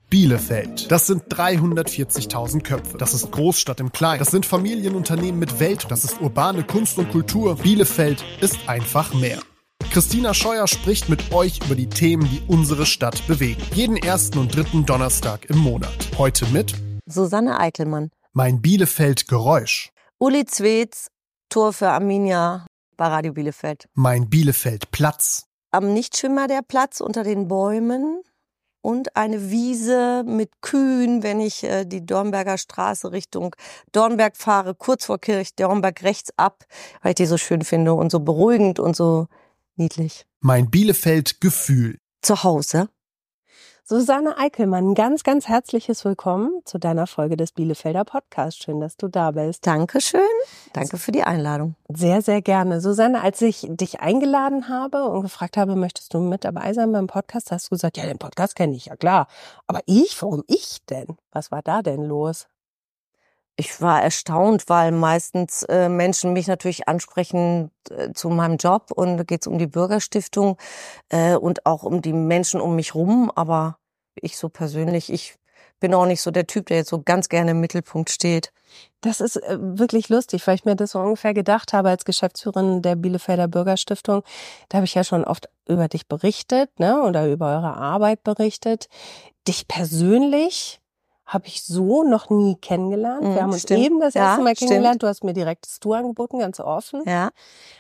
Bielefeld. Das sind 340.000 Köpfe. Das ist Großstadt im Kleinen. Das sind Familienunternehmen mit Welt. Das ist urbane Kunst und Kultur. Bielefeld ist einfach mehr. Christina Scheuer spricht mit euch über die Themen, die unsere Stadt bewegen. Jeden ersten und dritten Donnerstag im Monat. Heute mit Susanne Eickelmann. Mein Bielefeld-Geräusch. Uli Zwetz, Tor für Arminia bei Radio Bielefeld. Mein Bielefeld-Platz. Am Nichtschwimmer der Platz unter den Bäumen und eine Wiese mit Kühen, wenn ich die Dornberger Straße Richtung Dornberg fahre, kurz vor Kirch Dornberg rechts ab, weil ich die so schön finde und so beruhigend und so niedlich. Mein Bielefeld-Gefühl. Zu Hause. Susanne Eickelmann, ganz, ganz herzliches Willkommen zu deiner Folge des Bielefelder Podcasts. Schön, dass du da bist. Dankeschön. Danke für die Einladung. Sehr, sehr gerne. Susanne, als ich dich eingeladen habe und gefragt habe, möchtest du mit dabei sein beim Podcast, hast du gesagt, ja, den Podcast kenne ich, ja klar. Aber warum ich denn? Was war da denn los? Ich war erstaunt, weil meistens Menschen mich natürlich ansprechen zu meinem Job und da geht es um die Bürgerstiftung und auch um die Menschen um mich rum. Aber ich so persönlich, ich bin auch nicht so der Typ, der jetzt so ganz gerne im Mittelpunkt steht. Das ist wirklich lustig, weil ich mir das so ungefähr gedacht habe als Geschäftsführerin der Bielefelder Bürgerstiftung. Da habe ich ja schon oft über dich berichtet, ne, oder über eure Arbeit berichtet. Dich persönlich habe ich so noch nie kennengelernt. Wir haben uns eben das erste Mal kennengelernt. Du hast mir direkt das Du angeboten, ganz offen. Ja.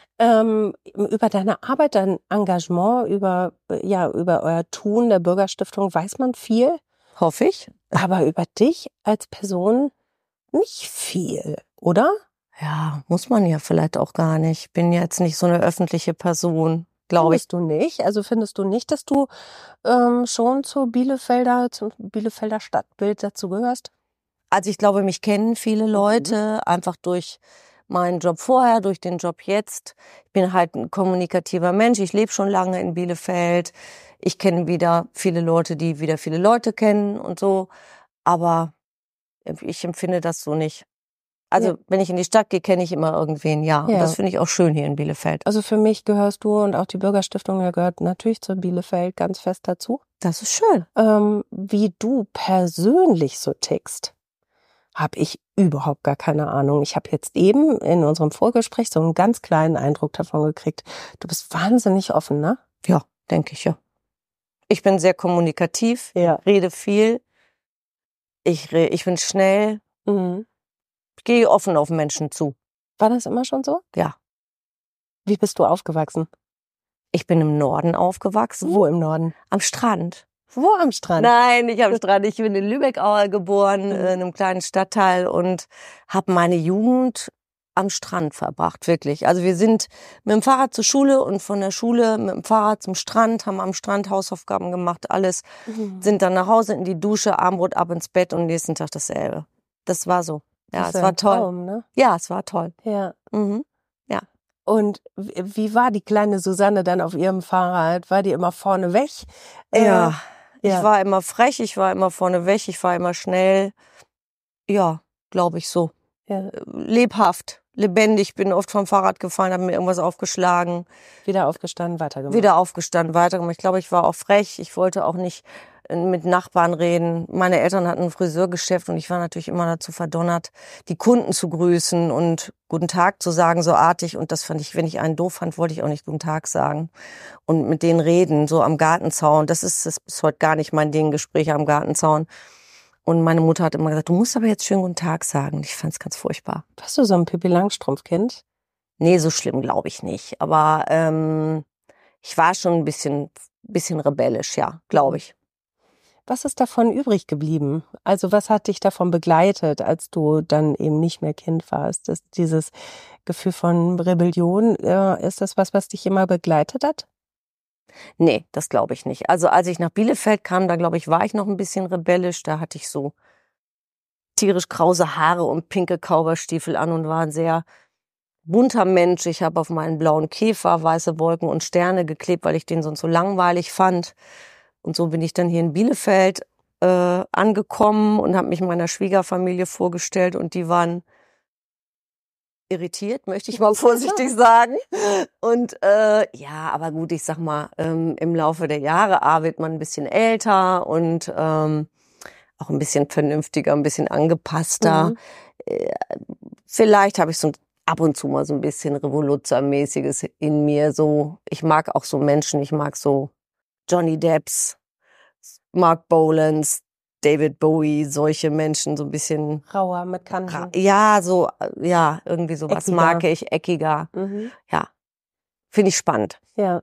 Über deine Arbeit, dein Engagement, über euer Tun der Bürgerstiftung weiß man viel. Hoffe ich. Aber über dich als Person nicht viel, oder? Ja, muss man ja vielleicht auch gar nicht. Ich bin jetzt nicht so eine öffentliche Person, glaube ich. Findest du nicht? Also findest du nicht, dass du schon zum Bielefelder Stadtbild dazugehörst? Also ich glaube, mich kennen viele Leute, einfach durch meinen Job vorher, durch den Job jetzt. Ich bin halt ein kommunikativer Mensch. Ich lebe schon lange in Bielefeld. Ich kenne wieder viele Leute, die wieder viele Leute kennen und so. Aber ich empfinde das so nicht. Also wenn ich in die Stadt gehe, kenne ich immer irgendwen, ja. Und das finde ich auch schön hier in Bielefeld. Also für mich gehörst du und auch die Bürgerstiftung gehört natürlich zu Bielefeld ganz fest dazu. Das ist schön. Wie du persönlich so tickst, habe ich überhaupt gar keine Ahnung. Ich habe jetzt eben in unserem Vorgespräch so einen ganz kleinen Eindruck davon gekriegt. Du bist wahnsinnig offen, ne? Ja, denke ich, ja. Ich bin sehr kommunikativ, rede viel. Ich bin schnell. Ich gehe offen auf Menschen zu. War das immer schon so? Ja. Wie bist du aufgewachsen? Ich bin im Norden aufgewachsen. Wo im Norden? Am Strand. Wo am Strand? Nein, nicht am Strand. Ich bin in Lübeck-Aue geboren, in einem kleinen Stadtteil und habe meine Jugend am Strand verbracht, wirklich. Also wir sind mit dem Fahrrad zur Schule und von der Schule mit dem Fahrrad zum Strand, haben am Strand Hausaufgaben gemacht, alles. Sind dann nach Hause in die Dusche, Abendbrot, ab ins Bett und nächsten Tag dasselbe. Das war so. Ja, es war toll. Traum, ne? Ja, es war toll. Ja. Ja. Und wie war die kleine Susanne dann auf ihrem Fahrrad? War die immer vorne weg? Ja. Ich war immer frech, ich war immer vorne weg, ich war immer schnell. Ja, glaube ich so. Ja. Lebhaft, lebendig, bin oft vom Fahrrad gefallen, habe mir irgendwas aufgeschlagen. Wieder aufgestanden, weitergemacht. Wieder aufgestanden, weitergemacht. Ich glaube, ich war auch frech. Ich wollte auch nicht mit Nachbarn reden. Meine Eltern hatten ein Friseurgeschäft und ich war natürlich immer dazu verdonnert, die Kunden zu grüßen und Guten Tag zu sagen, so artig. Und das fand ich, wenn ich einen doof fand, wollte ich auch nicht Guten Tag sagen. Und mit denen reden, so am Gartenzaun. Das ist bis heute gar nicht mein Ding, Gespräche am Gartenzaun. Und meine Mutter hat immer gesagt, du musst aber jetzt schön Guten Tag sagen. Ich fand es ganz furchtbar. Warst du so ein Pippi Langstrumpf-Kind? Nee, so schlimm glaube ich nicht. Aber ich war schon ein bisschen rebellisch, ja, glaube ich. Was ist davon übrig geblieben? Also was hat dich davon begleitet, als du dann eben nicht mehr Kind warst? Ist dieses Gefühl von Rebellion, ist das was dich immer begleitet hat? Nee, das glaube ich nicht. Also als ich nach Bielefeld kam, da glaube ich, war ich noch ein bisschen rebellisch. Da hatte ich so tierisch krause Haare und pinke Cowboystiefel an und war ein sehr bunter Mensch. Ich habe auf meinen blauen Käfer weiße Wolken und Sterne geklebt, weil ich den sonst so langweilig fand. Und so bin ich dann hier in Bielefeld angekommen und habe mich meiner Schwiegerfamilie vorgestellt und die waren irritiert, möchte ich mal vorsichtig sagen. Und ja, aber gut, ich sag mal, im Laufe der Jahre wird man ein bisschen älter und auch ein bisschen vernünftiger, ein bisschen angepasster. Vielleicht habe ich so ab und zu mal so ein bisschen Revoluzzer-mäßiges in mir. So, ich mag auch so Menschen, ich mag so Johnny Depps, Mark Bolans, David Bowie, solche Menschen, so ein bisschen Rauer mit Kanten. Ja, so, ja, irgendwie sowas Eckiger. mag ich, eckiger. Ja, finde ich spannend. Ja.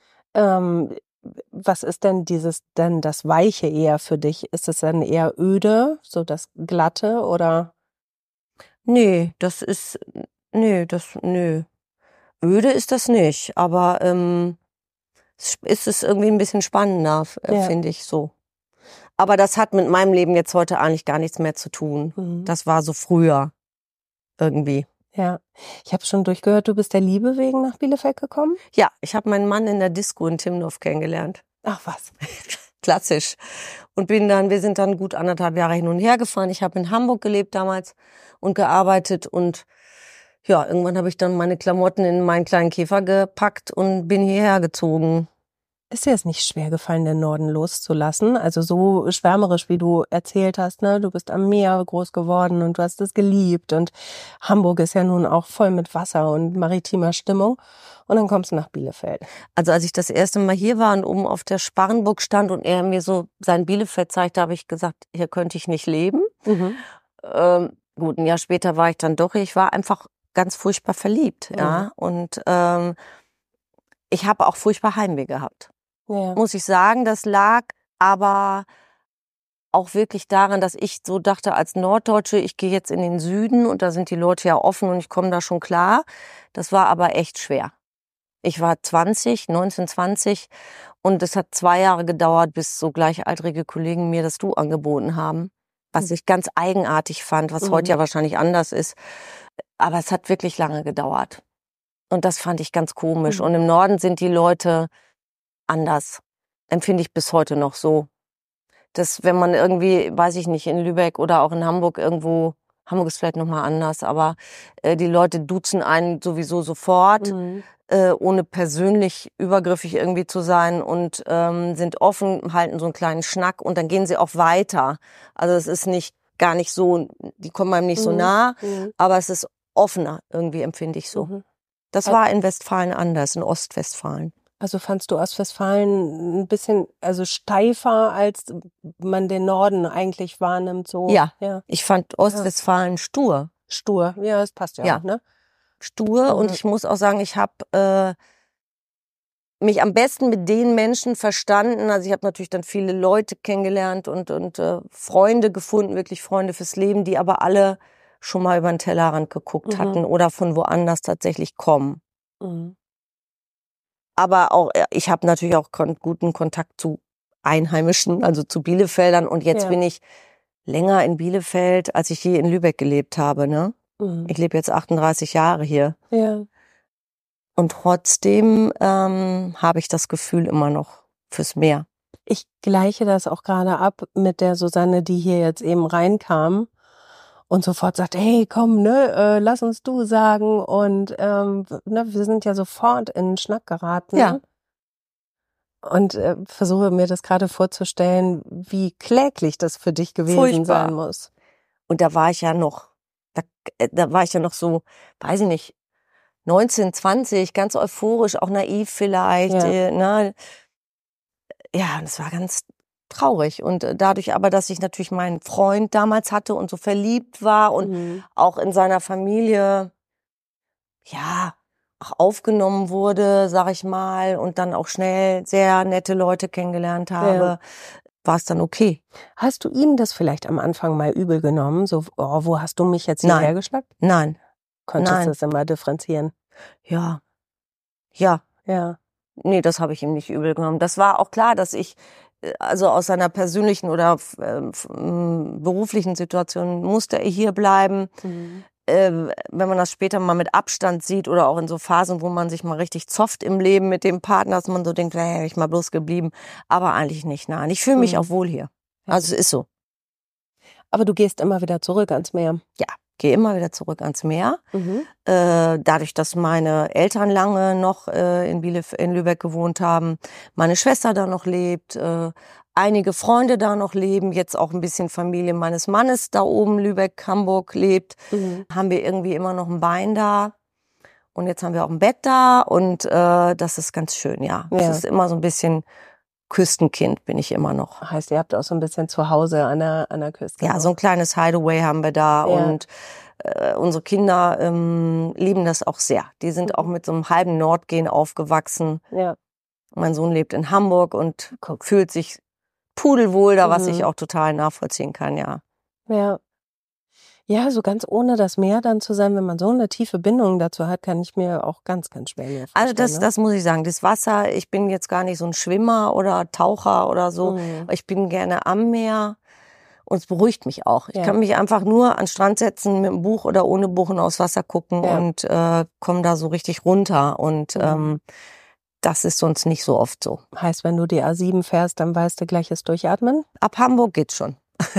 Was ist denn das Weiche eher für dich? Ist es dann eher öde, so das Glatte oder? Nee. Öde ist das nicht, aber ist es irgendwie ein bisschen spannender, finde ich so. Aber das hat mit meinem Leben jetzt heute eigentlich gar nichts mehr zu tun. Das war so früher irgendwie. Ja, ich habe schon durchgehört, du bist der Liebe wegen nach Bielefeld gekommen? Ja, ich habe meinen Mann in der Disco in Timmendorf kennengelernt. Ach was. Klassisch. Und wir sind dann gut 1,5 Jahre hin und her gefahren. Ich habe in Hamburg gelebt damals und gearbeitet und ja, irgendwann habe ich dann meine Klamotten in meinen kleinen Käfer gepackt und bin hierher gezogen. Ist dir es nicht schwer gefallen, den Norden loszulassen? Also so schwärmerisch, wie du erzählt hast, ne? Du bist am Meer groß geworden und du hast es geliebt und Hamburg ist ja nun auch voll mit Wasser und maritimer Stimmung und dann kommst du nach Bielefeld. Also als ich das erste Mal hier war und oben auf der Sparrenburg stand und er mir so sein Bielefeld zeigte, habe ich gesagt, hier könnte ich nicht leben. Gut, ein Jahr später war ich dann doch, ich war einfach ganz furchtbar verliebt, ja. Und ich habe auch furchtbar Heimweh gehabt. Ja. Muss ich sagen, das lag aber auch wirklich daran, dass ich so dachte, als Norddeutsche, ich gehe jetzt in den Süden und da sind die Leute ja offen und ich komme da schon klar. Das war aber echt schwer. Ich war 19, 20 und es hat 2 Jahre gedauert, bis so gleichaltrige Kollegen mir das Du angeboten haben, was ich ganz eigenartig fand, was heute ja wahrscheinlich anders ist. Aber es hat wirklich lange gedauert. Und das fand ich ganz komisch. Und im Norden sind die Leute anders. Empfinde ich bis heute noch so. Dass wenn man irgendwie, weiß ich nicht, in Lübeck oder auch in Hamburg irgendwo, Hamburg ist vielleicht nochmal anders, aber die Leute duzen einen sowieso sofort, ohne persönlich übergriffig irgendwie zu sein und sind offen, halten so einen kleinen Schnack und dann gehen sie auch weiter. Also es ist gar nicht so, die kommen einem nicht so nah, aber es ist offener irgendwie, empfinde ich so. Das war in Westfalen anders, in Ostwestfalen. Also fandst du Ostwestfalen ein bisschen steifer, als man den Norden eigentlich wahrnimmt? So? Ja. Ich fand Ostwestfalen stur. Stur, ja, das passt ja auch, ne? Stur und ich muss auch sagen, ich habe mich am besten mit den Menschen verstanden. Also ich habe natürlich dann viele Leute kennengelernt und Freunde gefunden, wirklich Freunde fürs Leben, die aber alle schon mal über den Tellerrand geguckt hatten oder von woanders tatsächlich kommen. Aber auch ich habe natürlich auch guten Kontakt zu Einheimischen, also zu Bielefeldern. Und jetzt bin ich länger in Bielefeld, als ich je in Lübeck gelebt habe. Ne? Ich lebe jetzt 38 Jahre hier. Ja. Und trotzdem habe ich das Gefühl immer noch fürs Meer. Ich gleiche das auch gerade ab mit der Susanne, die hier jetzt eben reinkam und sofort sagt, hey, komm, ne, lass uns du sagen. Und wir sind ja sofort in den Schnack geraten. Ja. Und versuche mir das gerade vorzustellen, wie kläglich das für dich gewesen sein muss. Und da war ich ja noch, da war ich ja noch so, weiß ich nicht, 19, 20, ganz euphorisch, auch naiv vielleicht. Ja, das war ganz traurig. Und dadurch aber, dass ich natürlich meinen Freund damals hatte und so verliebt war und auch in seiner Familie, ja, auch aufgenommen wurde, sag ich mal, und dann auch schnell sehr nette Leute kennengelernt habe, war es dann okay. Hast du ihm das vielleicht am Anfang mal übel genommen? So, oh, wo hast du mich jetzt hierher geschleppt? Nein. Konntest du das immer differenzieren? Ja. Nee, das habe ich ihm nicht übel genommen. Das war auch klar, dass ich also aus seiner persönlichen oder beruflichen Situation musste er hier bleiben. Wenn man das später mal mit Abstand sieht oder auch in so Phasen, wo man sich mal richtig zofft im Leben mit dem Partner, dass man so denkt, wäre ich mal bloß geblieben. Aber eigentlich nicht, nein. Ich fühle mich auch wohl hier. Also es ist so. Aber du gehst immer wieder zurück ans Meer? Ja, gehe immer wieder zurück ans Meer. Dadurch, dass meine Eltern lange noch in Lübeck gewohnt haben, meine Schwester da noch lebt, einige Freunde da noch leben, jetzt auch ein bisschen Familie meines Mannes da oben, Lübeck, Hamburg lebt, haben wir irgendwie immer noch ein Bein da. Und jetzt haben wir auch ein Bett da und das ist ganz schön, ja. Es ist immer so ein bisschen Küstenkind, bin ich immer noch. Heißt, ihr habt auch so ein bisschen zu Hause an der Küste. Ja, so ein kleines Hideaway haben wir da und unsere Kinder lieben das auch sehr. Die sind auch mit so einem halben Nordgen aufgewachsen. Ja. Mein Sohn lebt in Hamburg und fühlt sich pudelwohl da, was ich auch total nachvollziehen kann, ja. Ja. Ja, so ganz ohne das Meer dann zu sein, wenn man so eine tiefe Bindung dazu hat, kann ich mir auch ganz, ganz schwer vorstellen. Also das muss ich sagen, das Wasser, ich bin jetzt gar nicht so ein Schwimmer oder Taucher oder so. Ich bin gerne am Meer und es beruhigt mich auch. Ich kann mich einfach nur an den Strand setzen mit einem Buch oder ohne Buch und aufs Wasser gucken und komme da so richtig runter und das ist sonst nicht so oft so. Heißt, wenn du die A7 fährst, dann weißt du gleiches Durchatmen? Ab Hamburg geht's schon.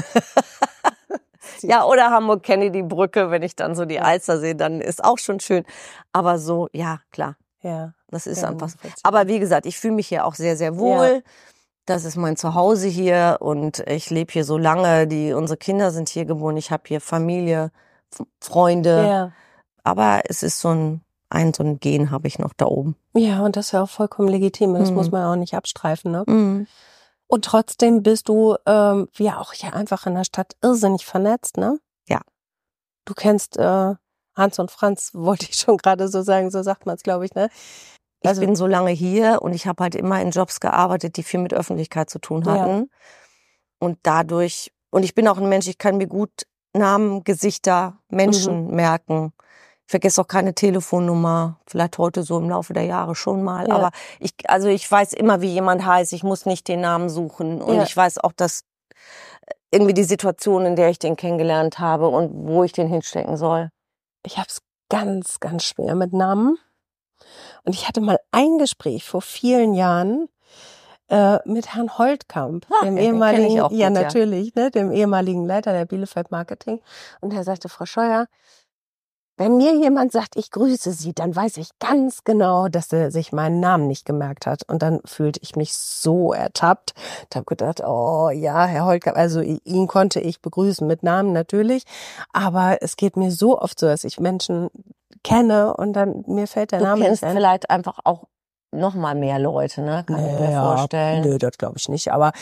Ja, oder Hamburg-Kennedy-Brücke, wenn ich dann so die Alster sehe, dann ist auch schon schön. Aber so, ja, klar. Ja. Das ist einfach so. Aber wie gesagt, ich fühle mich hier auch sehr, sehr wohl. Ja. Das ist mein Zuhause hier und ich lebe hier so lange. Unsere Kinder sind hier geboren. Ich habe hier Familie, Freunde. Ja. Aber es ist so ein Gen habe ich noch da oben. Ja, und das ist ja auch vollkommen legitim. Das muss man auch nicht abstreifen, ne? Und trotzdem bist du ja auch hier einfach in der Stadt irrsinnig vernetzt, ne? Ja. Du kennst Hans und Franz, wollte ich schon gerade so sagen, so sagt man es, glaube ich, ne? Also, ich bin so lange hier und ich habe halt immer in Jobs gearbeitet, die viel mit Öffentlichkeit zu tun hatten. Ja. Und dadurch, und ich bin auch ein Mensch, ich kann mir gut Namen, Gesichter, Menschen merken. Ich vergesse auch keine Telefonnummer, vielleicht heute so im Laufe der Jahre schon mal. Ja. Aber ich weiß immer, wie jemand heißt. Ich muss nicht den Namen suchen. Und ich weiß auch, dass irgendwie die Situation, in der ich den kennengelernt habe und wo ich den hinstecken soll. Ich habe es ganz, ganz schwer mit Namen. Und ich hatte mal ein Gespräch vor vielen Jahren mit Herrn Holtkamp, dem ehemaligen, auch gut, natürlich, ne, dem ehemaligen Leiter der Bielefeld Marketing. Und er sagte, Frau Scheuer, wenn mir jemand sagt, ich grüße Sie, dann weiß ich ganz genau, dass er sich meinen Namen nicht gemerkt hat. Und dann fühlte ich mich so ertappt. Ich habe gedacht, oh ja, Herr Holtkamp, also ihn konnte ich begrüßen mit Namen natürlich. Aber es geht mir so oft so, dass ich Menschen kenne und dann mir fällt der Name nicht ein. Du kennst vielleicht einfach auch noch mal mehr Leute, ne? Kann ich mir vorstellen. Nö, das glaube ich nicht. Aber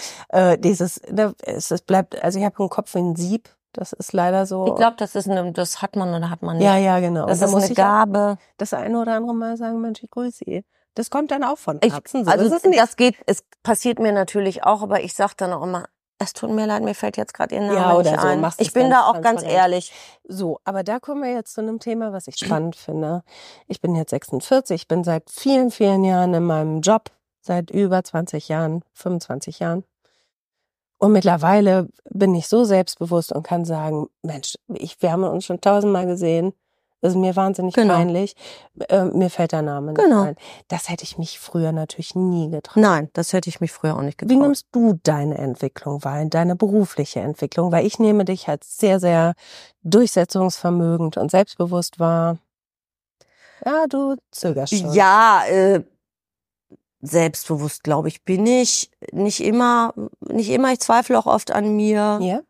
es bleibt, also ich habe einen Kopf wie ein Sieb. Das ist leider so. Ich glaube, das hat man oder hat man nicht. Ja, genau. Das ist eine Gabe. Das eine oder andere Mal sagen, Mensch, ich grüße Sie. Das kommt dann auch von Herzen. So. Also es passiert mir natürlich auch, aber ich sage dann auch immer, es tut mir leid, mir fällt jetzt gerade Ihr Name nicht ein. So, ich bin da auch ganz ehrlich. So, aber da kommen wir jetzt zu einem Thema, was ich spannend finde. Ich bin jetzt 46, ich bin seit vielen, vielen Jahren in meinem Job, seit über 20 Jahren, 25 Jahren. Und mittlerweile bin ich so selbstbewusst und kann sagen, Mensch, wir haben uns schon 1000-mal gesehen. Das ist mir wahnsinnig peinlich. Mir fällt der Name nicht ein. Das hätte ich mich früher natürlich nie getraut. Nein, das hätte ich mich früher auch nicht getraut. Wie nimmst du deine Entwicklung wahr, deine berufliche Entwicklung? Weil ich nehme dich als sehr, sehr durchsetzungsvermögend und selbstbewusst wahr. Ja, du zögerst schon. Ja, selbstbewusst, glaube ich, bin ich. Nicht immer. Ich zweifle auch oft an mir. Ja?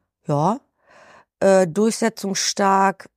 Ja. Durchsetzungsstark.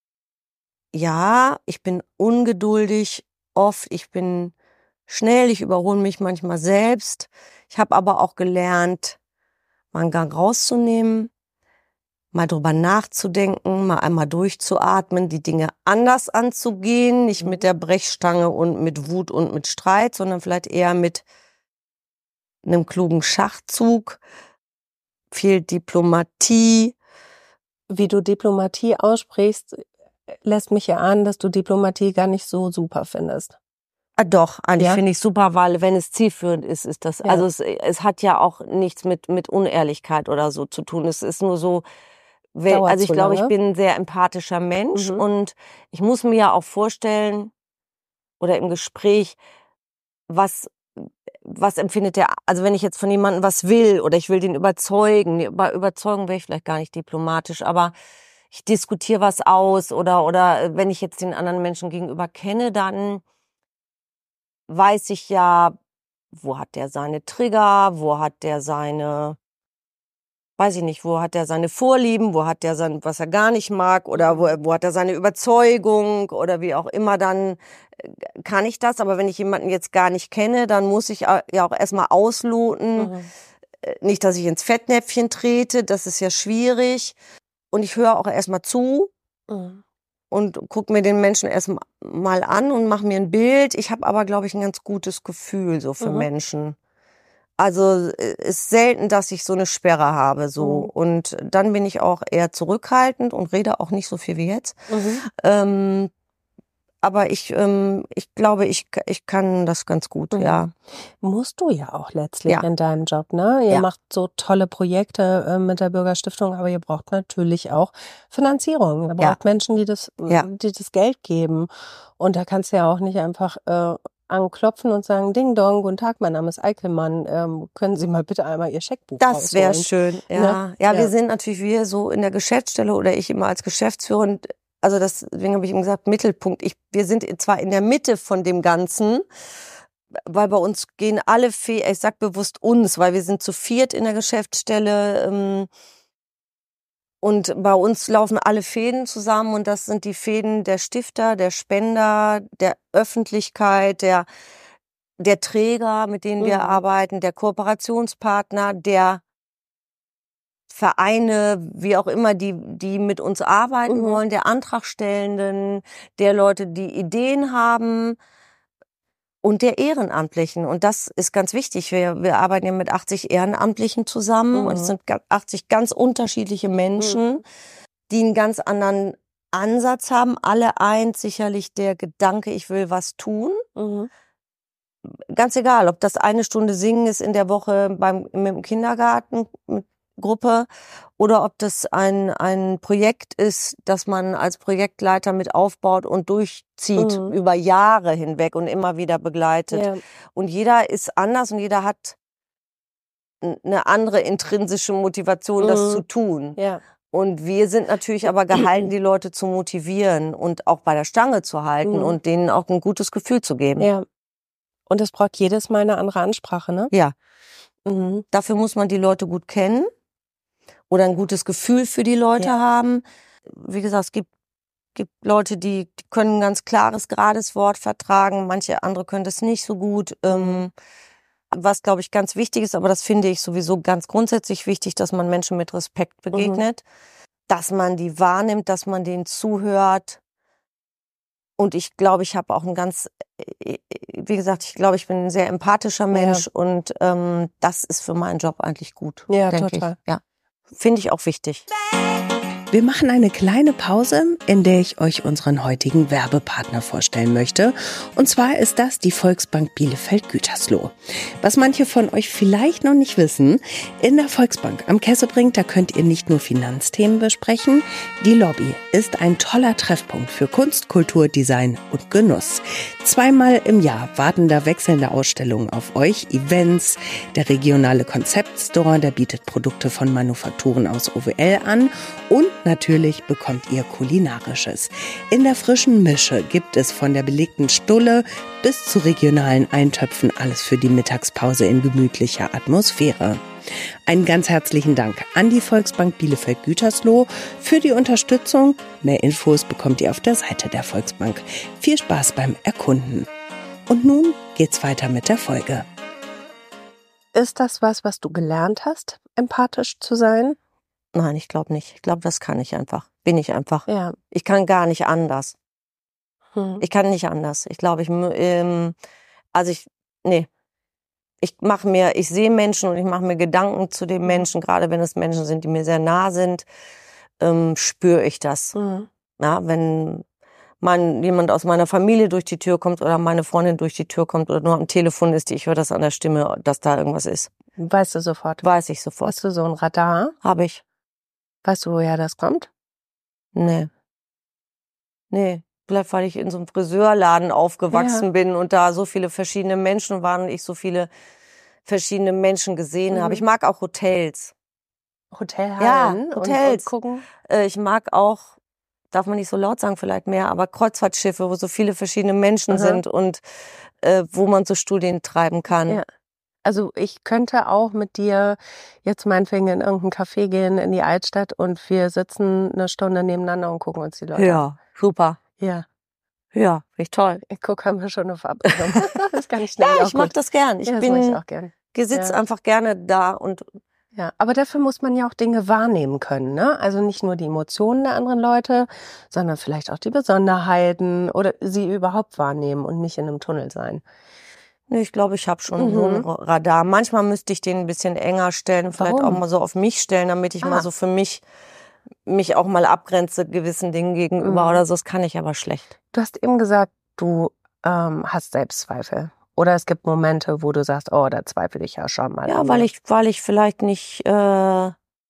Ja, ich bin ungeduldig oft. Ich bin schnell. Ich überhole mich manchmal selbst. Ich habe aber auch gelernt, mal einen Gang rauszunehmen, mal drüber nachzudenken, mal einmal durchzuatmen, die Dinge anders anzugehen, nicht mit der Brechstange und mit Wut und mit Streit, sondern vielleicht eher mit einem klugen Schachzug. Viel Diplomatie. Wie du Diplomatie aussprichst, lässt mich erahnen, dass du Diplomatie gar nicht so super findest. Doch, eigentlich finde ich super, weil wenn es zielführend ist, ist das, also es hat ja auch nichts mit Unehrlichkeit oder so zu tun. Es ist nur so, also ich glaube, ich bin ein sehr empathischer Mensch und ich muss mir ja auch vorstellen oder im Gespräch, was empfindet der, also wenn ich jetzt von jemandem was will oder ich will den überzeugen, bei Überzeugung wäre ich vielleicht gar nicht diplomatisch, aber ich diskutiere was aus oder wenn ich jetzt den anderen Menschen gegenüber kenne, dann weiß ich ja, wo hat der seine Trigger, wo hat der seine, weiß ich nicht, wo hat er seine Vorlieben, wo hat er sein, was er gar nicht mag oder wo hat er seine Überzeugung oder wie auch immer, dann kann ich das. Aber wenn ich jemanden jetzt gar nicht kenne, dann muss ich ja auch erstmal ausloten. Nicht, dass ich ins Fettnäpfchen trete, das ist ja schwierig. Und ich höre auch erstmal zu und gucke mir den Menschen erstmal an und mache mir ein Bild. Ich habe aber, glaube ich, ein ganz gutes Gefühl so für Menschen. Also ist selten, dass ich so eine Sperre habe so. Und dann bin ich auch eher zurückhaltend und rede auch nicht so viel wie jetzt. Aber ich glaube, ich kann das ganz gut, ja. Musst du ja auch letztlich in deinem Job, ne? Ihr macht so tolle Projekte mit der Bürgerstiftung, aber ihr braucht natürlich auch Finanzierung. Ihr braucht Menschen, die das Geld geben. Und da kannst du ja auch nicht einfach anklopfen und sagen, Ding Dong, guten Tag, mein Name ist Eickelmann, können Sie mal bitte einmal Ihr Scheckbuch rausholen? Das wäre schön, ja. Ne? Ja, wir sind natürlich, wir so in der Geschäftsstelle oder ich immer als Geschäftsführerin, also deswegen habe ich ihm gesagt, Mittelpunkt. Wir sind zwar in der Mitte von dem Ganzen, weil bei uns gehen alle Fäden, ich sag bewusst uns, weil wir sind zu viert in der Geschäftsstelle und bei uns laufen alle Fäden zusammen und das sind die Fäden der Stifter, der Spender, der Öffentlichkeit, der Träger, mit denen wir arbeiten, der Kooperationspartner, der Vereine, wie auch immer, die mit uns arbeiten wollen, der Antragstellenden, der Leute, die Ideen haben und der Ehrenamtlichen. Und das ist ganz wichtig. Wir arbeiten ja mit 80 Ehrenamtlichen zusammen und es sind 80 ganz unterschiedliche Menschen, die einen ganz anderen Ansatz haben. Alle eint sicherlich der Gedanke, ich will was tun. Ganz egal, ob das 1 Stunde Singen ist in der Woche mit dem Kindergarten, mit Gruppe oder ob das ein Projekt ist, das man als Projektleiter mit aufbaut und durchzieht über Jahre hinweg und immer wieder begleitet. Ja. Und jeder ist anders und jeder hat eine andere intrinsische Motivation, das zu tun. Ja. Und wir sind natürlich aber gehalten, die Leute zu motivieren und auch bei der Stange zu halten und denen auch ein gutes Gefühl zu geben. Ja. Und es braucht jedes Mal eine andere Ansprache, ne? Ja. Dafür muss man die Leute gut kennen. Oder ein gutes Gefühl für die Leute haben. Wie gesagt, es gibt Leute, die können ein ganz klares, gerades Wort vertragen. Manche andere können das nicht so gut. Was, glaube ich, ganz wichtig ist, aber das finde ich sowieso ganz grundsätzlich wichtig, dass man Menschen mit Respekt begegnet. Dass man die wahrnimmt, dass man denen zuhört. Und ich glaube, ich habe auch wie gesagt, ich glaube, ich bin ein sehr empathischer Mensch und das ist für meinen Job eigentlich gut. Ja, total. Ja. Finde ich auch wichtig. Wir machen eine kleine Pause, in der ich euch unseren heutigen Werbepartner vorstellen möchte. Und zwar ist das die Volksbank Bielefeld-Gütersloh. Was manche von euch vielleicht noch nicht wissen, in der Volksbank am Kesselbrink, da könnt ihr nicht nur Finanzthemen besprechen. Die Lobby ist ein toller Treffpunkt für Kunst, Kultur, Design und Genuss. 2-mal im Jahr warten da wechselnde Ausstellungen auf euch, Events, der regionale Konzeptstore, der bietet Produkte von Manufakturen aus OWL an und natürlich bekommt ihr Kulinarisches. In der frischen Mische gibt es von der belegten Stulle bis zu regionalen Eintöpfen alles für die Mittagspause in gemütlicher Atmosphäre. Einen ganz herzlichen Dank an die Volksbank Bielefeld-Gütersloh für die Unterstützung. Mehr Infos bekommt ihr auf der Seite der Volksbank. Viel Spaß beim Erkunden. Und nun geht's weiter mit der Folge. Ist das was du gelernt hast, empathisch zu sein? Nein, ich glaube nicht. Ich glaube, das kann ich einfach. Bin ich einfach. Ja. Ich kann gar nicht anders. Ich kann nicht anders. Ich glaube, ich sehe Menschen und ich mache mir Gedanken zu den Menschen, gerade wenn es Menschen sind, die mir sehr nah sind, spüre ich das. Ja, wenn jemand aus meiner Familie durch die Tür kommt oder meine Freundin durch die Tür kommt oder nur am Telefon ist, ich höre das an der Stimme, dass da irgendwas ist. Weißt du sofort? Weiß ich sofort. Hast du so ein Radar? Habe ich. Weißt du, woher das kommt? Nee. Vielleicht, weil ich in so einem Friseurladen aufgewachsen bin und da so viele verschiedene Menschen waren und ich so viele verschiedene Menschen gesehen habe. Ich mag auch Hotels. Hotelhallen? Ja, Hotels. Und gucken? Ich mag auch, darf man nicht so laut sagen vielleicht mehr, aber Kreuzfahrtschiffe, wo so viele verschiedene Menschen sind und wo man so Studien treiben kann. Also ich könnte auch mit dir jetzt meinetwegen in irgendein Café gehen, in die Altstadt und wir sitzen eine Stunde nebeneinander und gucken uns die Leute an. Ja, super. Ja. Ja, richtig toll. Ich gucke, haben wir schon eine Verabredung. Das kann ich Ja, nämlich auch ich mache gut. das gern. Ich Ja, das mache ich bin auch gern. sitze Ja. einfach gerne da und Ja, aber dafür muss man ja auch Dinge wahrnehmen können, ne? Also nicht nur die Emotionen der anderen Leute, sondern vielleicht auch die Besonderheiten oder sie überhaupt wahrnehmen und nicht in einem Tunnel sein. ne, ich glaube, ich habe schon so ein Radar. Manchmal müsste ich den ein bisschen enger stellen, vielleicht auch Warum? mal so auf mich stellen, damit ich mal so für mich auch mal abgrenze gewissen Dingen gegenüber oder so. Das kann ich aber schlecht. Du hast eben gesagt, du hast Selbstzweifel. Oder es gibt Momente, wo du sagst, oh, da zweifle ich ja schon mal. Ja, an weil mir. ich vielleicht nicht, was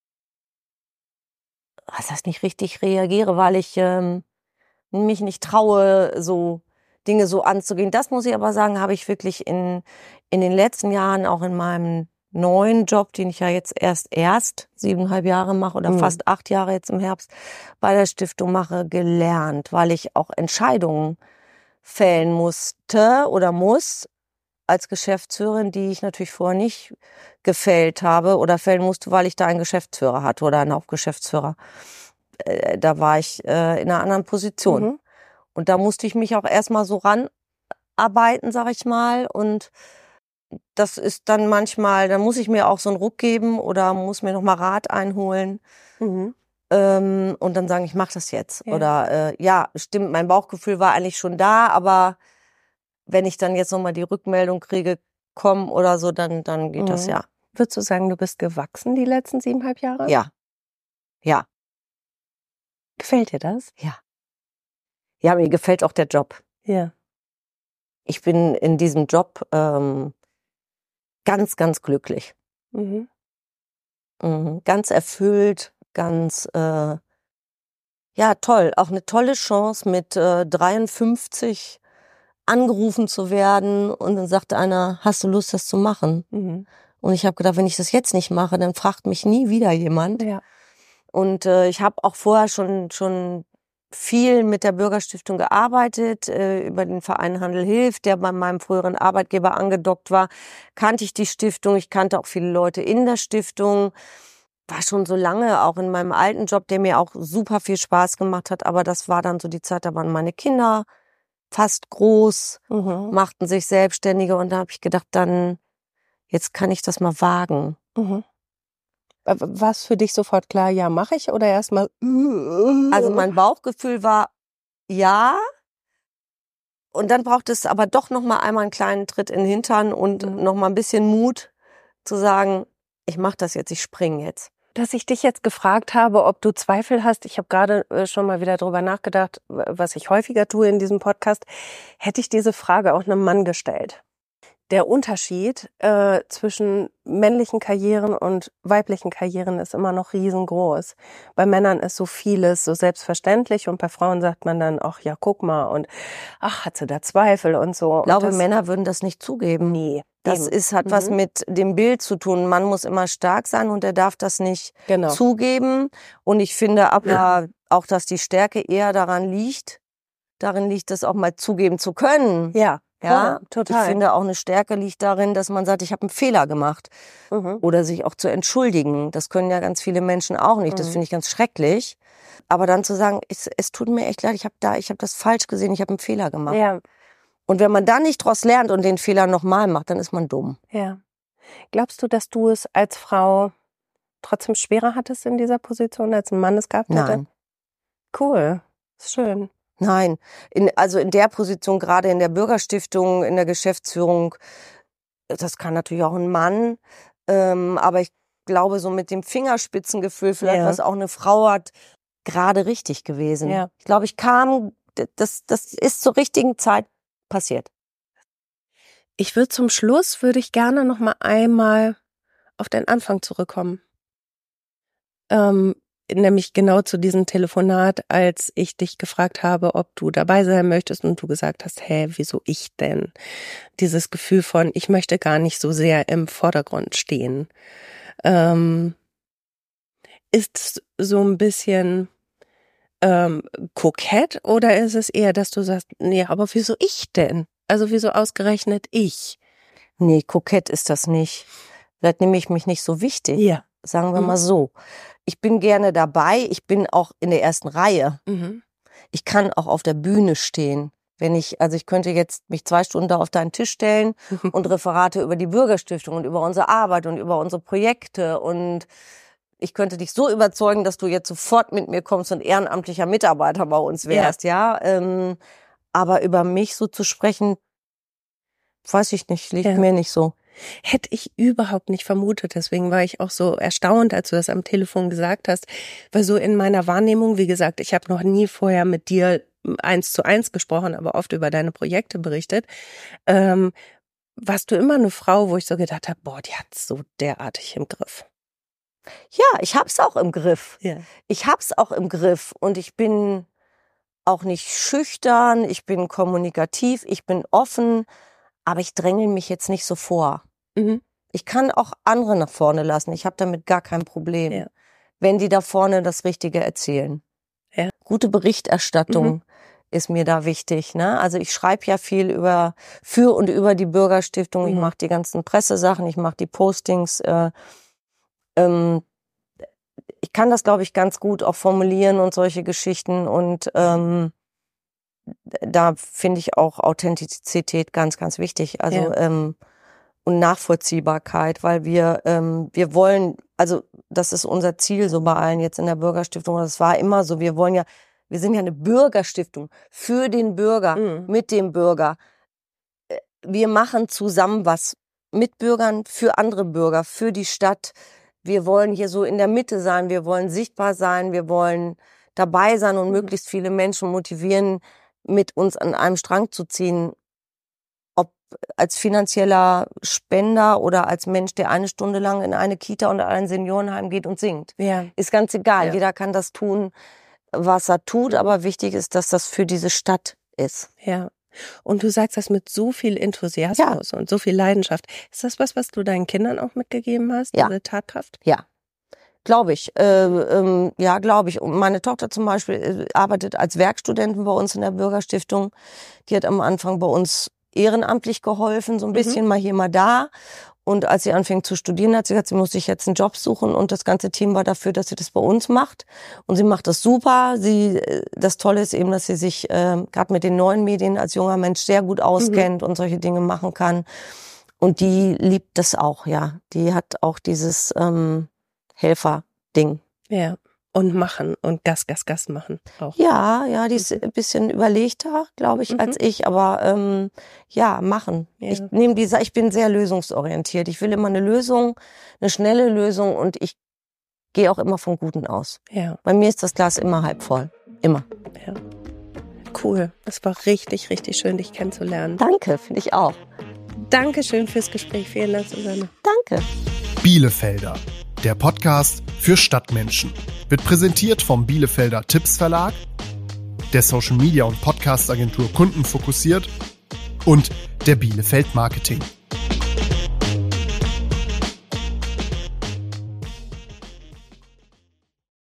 heißt nicht richtig reagiere, weil ich mich nicht traue, so Dinge so anzugehen. Das muss ich aber sagen, habe ich wirklich in den letzten Jahren, auch in meinem neuen Job, den ich ja jetzt erst 7,5 Jahre mache oder fast 8 Jahre jetzt im Herbst bei der Stiftung mache, gelernt, weil ich auch Entscheidungen fällen musste oder muss als Geschäftsführerin, die ich natürlich vorher nicht gefällt habe oder fällen musste, weil ich da einen Geschäftsführer hatte oder einen Hauptgeschäftsführer. Da war ich in einer anderen Position. Und da musste ich mich auch erstmal so ranarbeiten, sag ich mal. Und das ist dann manchmal, da muss ich mir auch so einen Ruck geben oder muss mir nochmal Rat einholen. Und dann sagen, ich mache das jetzt. Ja. Oder ja, stimmt, mein Bauchgefühl war eigentlich schon da, aber wenn ich dann jetzt nochmal die Rückmeldung kriege, komm oder so, dann geht das ja. Würdest du sagen, du bist gewachsen die letzten 7,5 Jahre? Ja. Ja. Gefällt dir das? Ja. Ja, mir gefällt auch der Job. Ja. Ich bin in diesem Job ganz, ganz glücklich. Ganz erfüllt, ganz ja, toll. Auch eine tolle Chance, mit 53 angerufen zu werden und dann sagte einer, hast du Lust, das zu machen? Und ich habe gedacht, wenn ich das jetzt nicht mache, dann fragt mich nie wieder jemand. Ja. Und ich habe auch vorher schon viel mit der Bürgerstiftung gearbeitet, über den Verein Handel hilft, der bei meinem früheren Arbeitgeber angedockt war, kannte ich die Stiftung, ich kannte auch viele Leute in der Stiftung, war schon so lange auch in meinem alten Job, der mir auch super viel Spaß gemacht hat, aber das war dann so die Zeit, da waren meine Kinder fast groß, machten sich Selbstständige und da habe ich gedacht, dann jetzt kann ich das mal wagen. War es für dich sofort klar, ja, mache ich oder erstmal? Also mein Bauchgefühl war ja. Und dann braucht es aber doch noch mal einmal einen kleinen Tritt in den Hintern und noch mal ein bisschen Mut zu sagen, ich mache das jetzt, ich springe jetzt. Dass ich dich jetzt gefragt habe, ob du Zweifel hast, ich habe gerade schon mal wieder drüber nachgedacht, was ich häufiger tue in diesem Podcast, hätte ich diese Frage auch einem Mann gestellt. Der Unterschied zwischen männlichen Karrieren und weiblichen Karrieren ist immer noch riesengroß. Bei Männern ist so vieles so selbstverständlich und bei Frauen sagt man dann, ach ja, guck mal und ach, hat sie da Zweifel und so. Ich glaube, Männer würden das nicht zugeben. Nee. Das hat was mit dem Bild zu tun. Ein Mann muss immer stark sein und er darf das nicht zugeben. Und ich finde aber auch, dass die Stärke eher darin liegt, das auch mal zugeben zu können. Ja. Ja, total. Ich finde auch eine Stärke liegt darin, dass man sagt, ich habe einen Fehler gemacht. Oder sich auch zu entschuldigen. Das können ja ganz viele Menschen auch nicht. Das finde ich ganz schrecklich. Aber dann zu sagen, es tut mir echt leid, ich habe das falsch gesehen, ich habe einen Fehler gemacht. Ja. Und wenn man dann nicht daraus lernt und den Fehler nochmal macht, dann ist man dumm. Ja. Glaubst du, dass du es als Frau trotzdem schwerer hattest in dieser Position, als ein Mann es gehabt hätte? Nein. Cool. Ist schön. Nein, also in der Position, gerade in der Bürgerstiftung, in der Geschäftsführung, das kann natürlich auch ein Mann, aber ich glaube, so mit dem Fingerspitzengefühl, vielleicht was auch eine Frau hat, gerade richtig gewesen. Ja. Ich glaube, das ist zur richtigen Zeit passiert. Zum Schluss würde ich gerne noch mal einmal auf den Anfang zurückkommen. Nämlich genau zu diesem Telefonat, als ich dich gefragt habe, ob du dabei sein möchtest und du gesagt hast, wieso ich denn? Dieses Gefühl von, ich möchte gar nicht so sehr im Vordergrund stehen. Ist so ein bisschen kokett oder ist es eher, dass du sagst, nee, aber wieso ich denn? Also wieso ausgerechnet ich? Nee, kokett ist das nicht. Vielleicht nehme ich mich nicht so wichtig. Ja. Sagen wir mal so. Ich bin gerne dabei. Ich bin auch in der ersten Reihe. Mhm. Ich kann auch auf der Bühne stehen. Ich könnte jetzt mich 2 Stunden da auf deinen Tisch stellen und Referate über die Bürgerstiftung und über unsere Arbeit und über unsere Projekte, und ich könnte dich so überzeugen, dass du jetzt sofort mit mir kommst und ehrenamtlicher Mitarbeiter bei uns wärst, ja. Aber über mich so zu sprechen, weiß ich nicht, liegt mir nicht so. Hätte ich überhaupt nicht vermutet. Deswegen war ich auch so erstaunt, als du das am Telefon gesagt hast. Weil so in meiner Wahrnehmung, wie gesagt, ich habe noch nie vorher mit dir 1:1 gesprochen, aber oft über deine Projekte berichtet. Warst du immer eine Frau, wo ich so gedacht habe, boah, die hat's so derartig im Griff. Ja, ich hab's auch im Griff. Ja. Ich hab's auch im Griff, und ich bin auch nicht schüchtern, ich bin kommunikativ, ich bin offen, aber ich drängel mich jetzt nicht so vor. Mhm. Ich kann auch andere nach vorne lassen, ich habe damit gar kein Problem, Ja. wenn die da vorne das Richtige erzählen. Ja. Gute Berichterstattung ist mir da wichtig, ne? Also ich schreibe ja viel für und über die Bürgerstiftung, ich mache die ganzen Pressesachen, ich mache die Postings, ich kann das, glaube ich, ganz gut auch formulieren und solche Geschichten, und da finde ich auch Authentizität ganz, ganz wichtig. Also und Nachvollziehbarkeit, weil wir wollen, also das ist unser Ziel so bei allen jetzt in der Bürgerstiftung. Das war immer so. Wir sind ja eine Bürgerstiftung für den Bürger, mit dem Bürger. Wir machen zusammen was mit Bürgern, für andere Bürger, für die Stadt. Wir wollen hier so in der Mitte sein. Wir wollen sichtbar sein. Wir wollen dabei sein und möglichst viele Menschen motivieren, mit uns an einem Strang zu ziehen, ob als finanzieller Spender oder als Mensch, der 1 Stunde lang in eine Kita oder ein Seniorenheim geht und singt. Ja. Ist ganz egal. Ja. Jeder kann das tun, was er tut, aber wichtig ist, dass das für diese Stadt ist. Ja. Und du sagst das mit so viel Enthusiasmus und so viel Leidenschaft. Ist das was du deinen Kindern auch mitgegeben hast, Ja. diese Tatkraft? Ja. Glaube ich. Ja, glaube ich. Und meine Tochter zum Beispiel arbeitet als Werkstudentin bei uns in der Bürgerstiftung. Die hat am Anfang bei uns ehrenamtlich geholfen, so ein bisschen mal hier, mal da. Und als sie anfing zu studieren, hat sie gesagt, sie muss sich jetzt einen Job suchen. Und das ganze Team war dafür, dass sie das bei uns macht. Und sie macht das super. Das Tolle ist eben, dass sie sich gerade mit den neuen Medien als junger Mensch sehr gut auskennt und solche Dinge machen kann. Und die liebt das auch, ja. Die hat auch dieses Helfer-Ding. Ja. Und machen und Gas machen auch. Ja, die ist ein bisschen überlegter, glaube ich, als ich, aber ja, machen. Ja. Ich bin sehr lösungsorientiert. Ich will immer eine Lösung, eine schnelle Lösung, und ich gehe auch immer vom Guten aus. Ja. Bei mir ist das Glas immer halb voll. Immer. Ja. Cool. Es war richtig, richtig schön, dich kennenzulernen. Danke, finde ich auch. Dankeschön fürs Gespräch. Vielen Dank, Susanne. Danke. Bielefelder, der Podcast für Stadtmenschen, wird präsentiert vom Bielefelder Tipps Verlag, der Social Media und Podcast Agentur Kunden fokussiert und der Bielefeld Marketing.